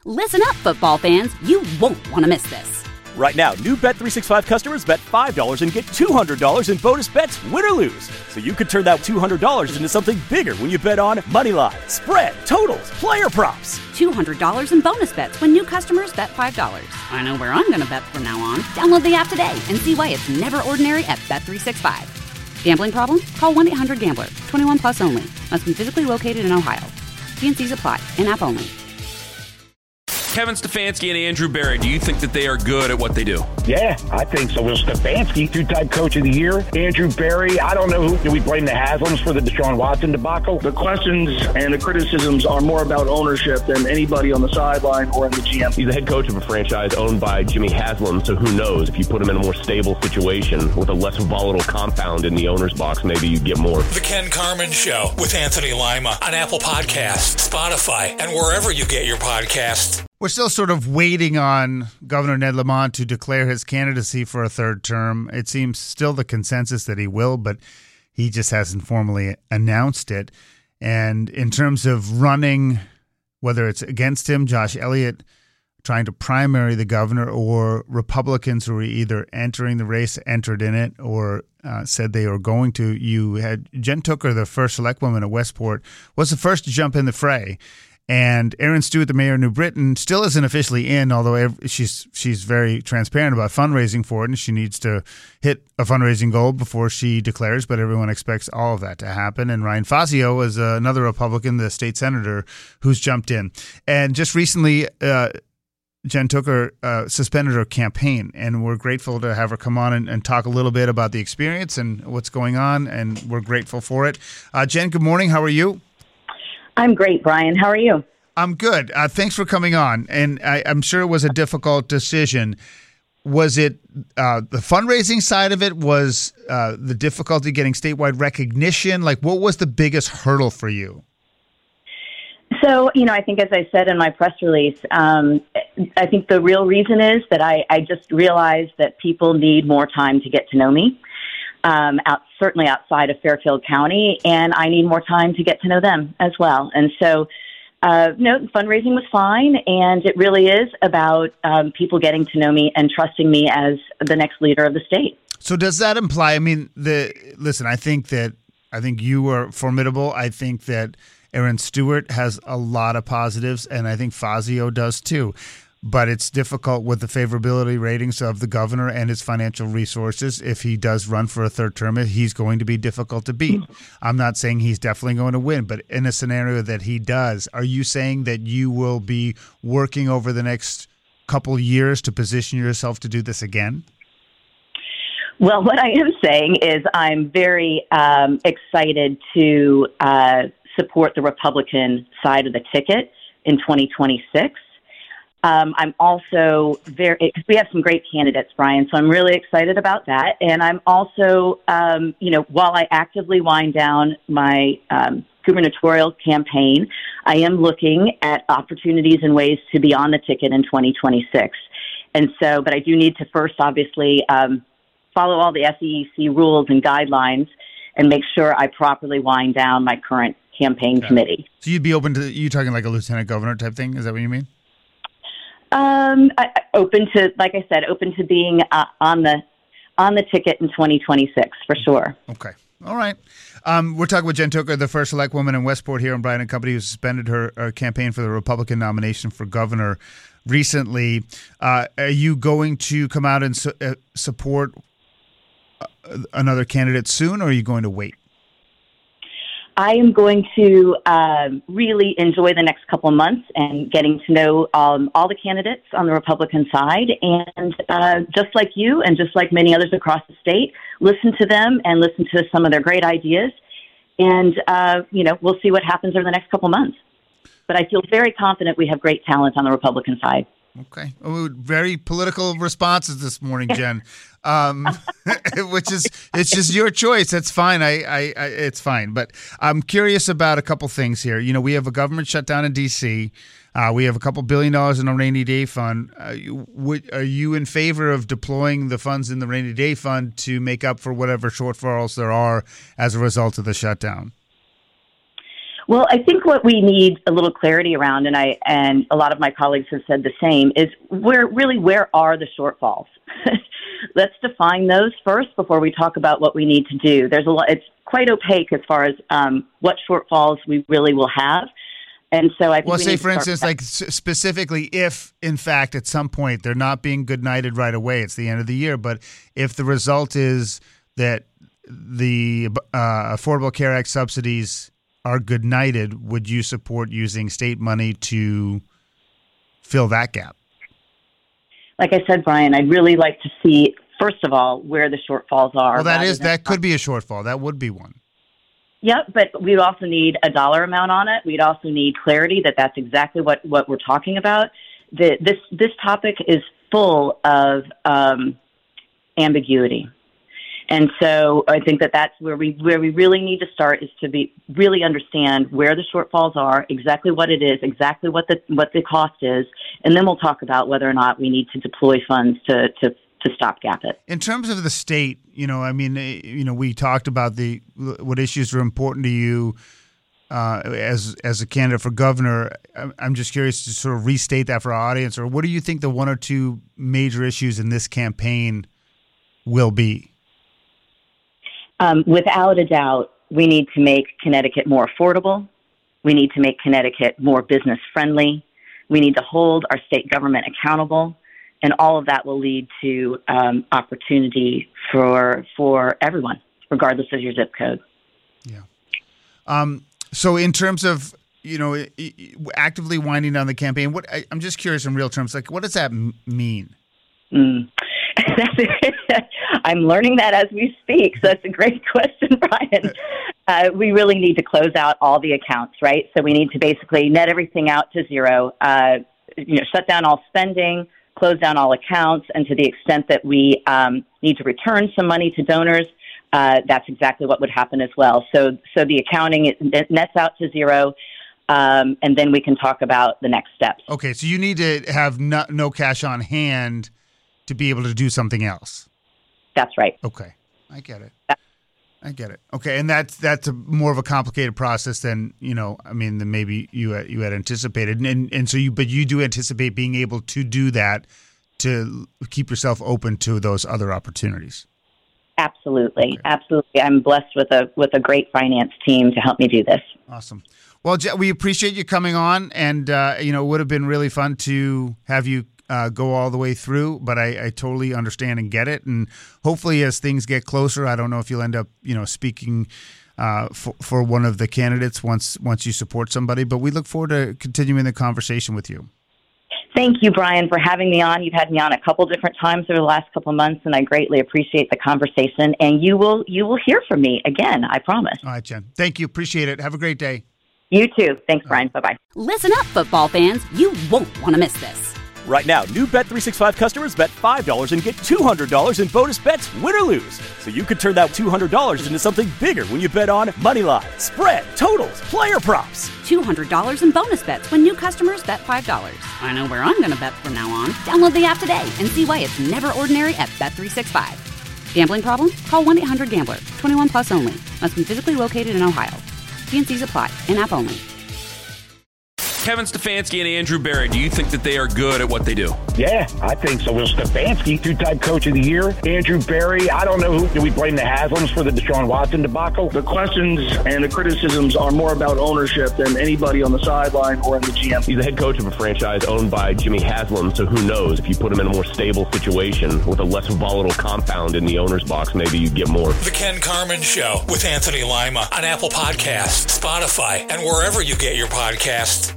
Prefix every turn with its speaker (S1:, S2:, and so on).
S1: Listen up, football fans. You won't want to miss this.
S2: Right now, new Bet365 customers bet $5 and get $200 in bonus bets, win or lose. So you could turn that $200 into something bigger when you bet on money line, spread, totals, player props.
S1: $200 in bonus bets when new customers bet $5. I know where I'm going to bet from now on. Download the app today and see why it's never ordinary at Bet365. Gambling problem? Call 1-800-GAMBLER. 21 plus only. Must be physically located in Ohio. T&Cs apply. In-app only.
S3: Kevin Stefanski and Andrew Berry, do you think that they are good at what they do?
S4: Yeah, I think so. Well, Stefanski, two-time coach of the year. Andrew Berry, I don't know who. Do we blame the Haslams for the Deshaun Watson debacle?
S5: The questions and the criticisms are more about ownership than anybody on the sideline or in the GM.
S6: He's the head coach of a franchise owned by Jimmy Haslam, so who knows? If you put him in a more stable situation with a less volatile compound in the owner's box, maybe you get more.
S7: The Ken Carman Show with Anthony Lima on Apple Podcasts, Spotify, and wherever you get your podcasts.
S8: We're still sort of waiting on Governor Ned Lamont to declare his candidacy for a third term. It seems still the consensus that he will, but he just hasn't formally announced it. And in terms of running, whether it's against him, Josh Elliott trying to primary the governor, or Republicans who are either entering the race, entered in it, or said they were going to, you had Jen Tooker, the first select woman at Westport, was the first to jump in the fray. And Erin Stewart, the mayor of New Britain, still isn't officially in, although she's very transparent about fundraising for it, and she needs to hit a fundraising goal before she declares, but everyone expects all of that to happen. And Ryan Fazio is another Republican, the state senator, who's jumped in. And just recently, Jen Tooker suspended her campaign, and we're grateful to have her come on and talk a little bit about the experience and what's going on, and we're grateful for it. Jen, good morning. How are you?
S9: I'm great, Brian. How are you?
S8: I'm good. Thanks for coming on. And I'm sure it was a difficult decision. Was it the fundraising side of it? Was the difficulty getting statewide recognition? Like, what was the biggest hurdle for you?
S9: So, I think as I said in my press release, I think the real reason is that I just realized that people need more time to get to know me. Certainly outside of Fairfield County, and I need more time to get to know them as well. And so, fundraising was fine, and it really is about people getting to know me and trusting me as the next leader of the state. So does that imply,
S8: I think you are formidable. I think that Erin Stewart has a lot of positives, and I think Fazio does too. But it's difficult with the favorability ratings of the governor and his financial resources. If he does run for a third term, he's going to be difficult to beat. I'm not saying he's definitely going to win, but in a scenario that he does, are you saying that you will be working over the next couple years to position yourself to do this again?
S9: Well, what I am saying is I'm very excited to support the Republican side of the ticket in 2026. I'm also because we have some great candidates, Brian, so I'm really excited about that. And I'm also, while I actively wind down my gubernatorial campaign, I am looking at opportunities and ways to be on the ticket in 2026. And so, but I do need to first, obviously, follow all the SEC rules and guidelines and make sure I properly wind down my current campaign committee.
S8: So you'd be open to, you talking like a lieutenant governor type thing? Is that what you mean?
S9: Open to being on the ticket in 2026 for sure.
S8: Okay. All right. We're talking with Jen Tooker, the first select woman in Westport here in Bryan & Company, who suspended her campaign for the Republican nomination for governor recently. Are you going to come out and support another candidate soon, or are you going to wait?
S9: I am going to really enjoy the next couple of months and getting to know all the candidates on the Republican side. And just like you and just like many others across the state, listen to them and listen to some of their great ideas. And, we'll see what happens over the next couple of months. But I feel very confident we have great talent on the Republican side.
S8: Okay. Very political responses this morning, Jen. Which is, it's just your choice. That's fine. It's fine. But I'm curious about a couple things here. We have a government shutdown in D.C. We have a couple $1 billion in a rainy day fund. Are you in favor of deploying the funds in the rainy day fund to make up for whatever shortfalls there are as a result of the shutdown?
S9: Well, I think what we need a little clarity around, and a lot of my colleagues have said the same, is where are the shortfalls? Let's define those first before we talk about what we need to do. There's a lot. It's quite opaque as far as what shortfalls we really will have. And so I think
S8: well, say for instance, like specifically, if in fact at some point they're not being good nighted right away, it's the end of the year. But if the result is that the Affordable Care Act subsidies are good nighted, would you support using state money to fill that gap?
S9: Like I said, Brian, I'd really like to see, first of all, where the shortfalls are.
S8: Well, that could be a shortfall. That would be one.
S9: Yep, but we'd also need a dollar amount on it. We'd also need clarity that that's exactly what we're talking about. This topic is full of ambiguity. And so I think that's where we really need to start, is to really understand where the shortfalls are, exactly what it is, exactly what the cost is, and then we'll talk about whether or not we need to deploy funds to stopgap it.
S8: In terms of the state, we talked about what issues are important to you as a candidate for governor. I'm just curious to sort of restate that for our audience, or what do you think the one or two major issues in this campaign will be?
S9: Without a doubt, we need to make Connecticut more affordable. We need to make Connecticut more business friendly. We need to hold our state government accountable. And all of that will lead to opportunity for everyone, regardless of your zip code.
S8: Yeah. So in terms of, actively winding down the campaign, I'm just curious in real terms, like, what does that mean?
S9: I'm learning that as we speak, so that's a great question, Brian. We really need to close out all the accounts, right? So we need to basically net everything out to zero, shut down all spending, close down all accounts, and to the extent that we need to return some money to donors, that's exactly what would happen as well. So the accounting, it nets out to zero, and then we can talk about the next steps.
S8: Okay, so you need to have no cash on hand to be able to do something else.
S9: That's right.
S8: Okay, I get it. Okay, and that's more of a complicated process than than maybe you had anticipated, and so you do anticipate being able to do that to keep yourself open to those other opportunities.
S9: Absolutely,
S8: okay.
S9: Absolutely. I'm blessed with a great finance team to help me do this.
S8: Awesome. Well, we appreciate you coming on, and it would have been really fun to have you go all the way through, but I totally understand and get it. And hopefully as things get closer, I don't know if you'll end up, speaking for one of the candidates once you support somebody, but we look forward to continuing the conversation with you.
S9: Thank you, Brian, for having me on. You've had me on a couple different times over the last couple of months, and I greatly appreciate the conversation. And you will hear from me again, I promise.
S8: All right, Jen. Thank you. Appreciate it. Have a great day.
S9: You too. Thanks, Brian. Bye-bye.
S1: Listen up, football fans. You won't want to miss this.
S2: Right now, new Bet365 customers bet $5 and get $200 in bonus bets, win or lose. So you could turn that $200 into something bigger when you bet on money line, spread, totals, player props.
S1: $200 in bonus bets when new customers bet $5. I know where I'm going to bet from now on. Download the app today and see why it's never ordinary at Bet365. Gambling problem? Call 1-800-GAMBLER. 21 plus only. Must be physically located in Ohio. T&Cs apply. In-app only.
S3: Kevin Stefanski and Andrew Berry, do you think that they are good at what they do?
S4: Yeah, I think so. Will Stefanski, two-time coach of the year. Andrew Berry, I don't know do we blame the Haslams for the Deshaun Watson debacle?
S5: The questions and the criticisms are more about ownership than anybody on the sideline or in the GM.
S6: He's the head coach of a franchise owned by Jimmy Haslam, so who knows? If you put him in a more stable situation with a less volatile compound in the owner's box, maybe you'd get more.
S7: The Ken Carman Show with Anthony Lima on Apple Podcasts, Spotify, and wherever you get your podcasts.